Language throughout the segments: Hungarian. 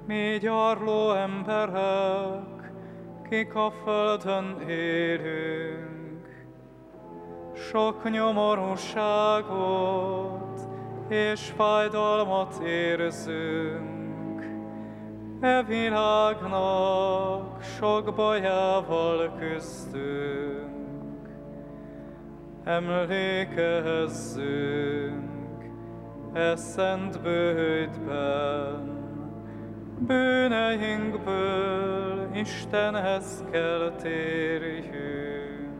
Mi gyarló emberek, kik a földön élünk, sok nyomorúságot és fájdalmat érzünk, e világnak sok bajával küzdünk. Emlékezzünk e szent bőjtben, bűneinkből Istenhez kell térjünk.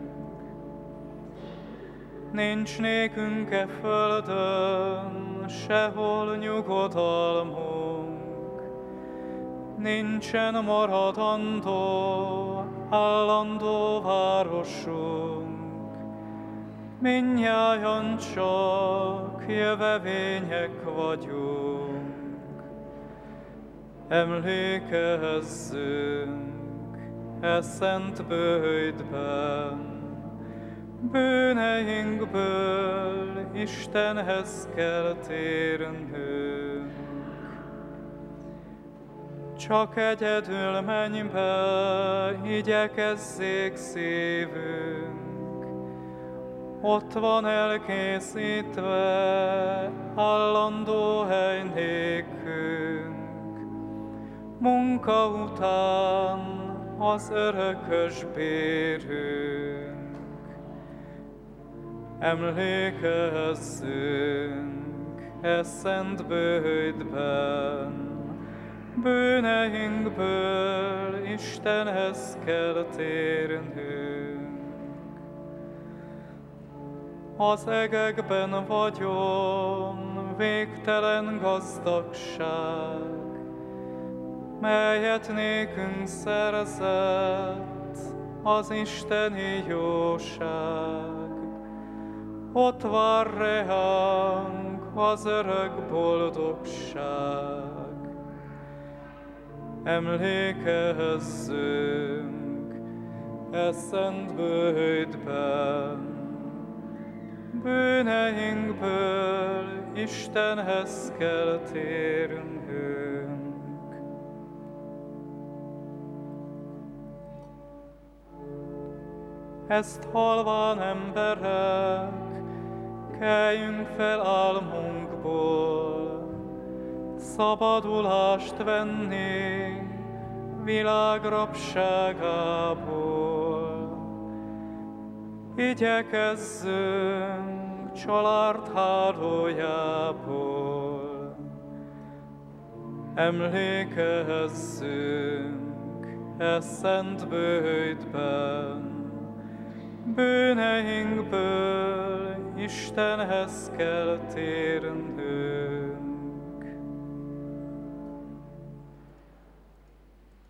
Nincs nékünk e földön sehol nyugodalmunk, nincsen maradandó, állandó városunk, mindnyájan csak jövevények vagyunk. Emlékezzünk e szent bőjtben, bűneinkből Istenhez kell térnünk. Csak egyedül mennybe igyekezzék szívünk, ott van elkészítve állandó hely nékünk, munka után az örökös bérünk. Emlékezzünk e szent bőjtben, bűneinkből Istenhez kell térnünk. Az egekben vagyon végtelen gazdagság, melyet nékünk szerzett az isteni jóság. Ott vár ránk az örök boldogság. Emlékezzünk e szent bőjtben, bűneinkből Istenhez kell térnünk. Ezt halván emberek, keljünk fel álmunkból, szabadulást venni világ rabságából. Igyekezzünk család hálójából, emlékezzünk e szent bőjtben, bűneinkből Istenhez kell térnünk.